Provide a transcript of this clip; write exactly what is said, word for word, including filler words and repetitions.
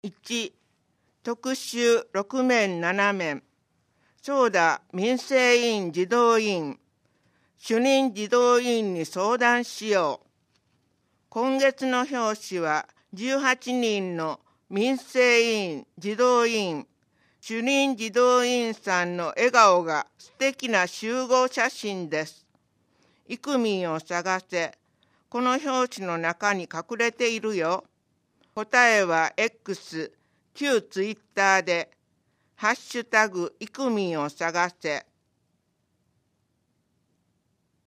いち、特集ろく面なな面、長田民生委員児童委員、主任児童委員に相談しよう。今月の表紙はじゅうはちにんの民生委員、児童委員、主任児童委員さんの笑顔が素敵な集合写真です。イクミンを探せ。この表紙の中に隠れているよ。答えは X、旧ツイッターで、ハッシュタグイクミンを探せ。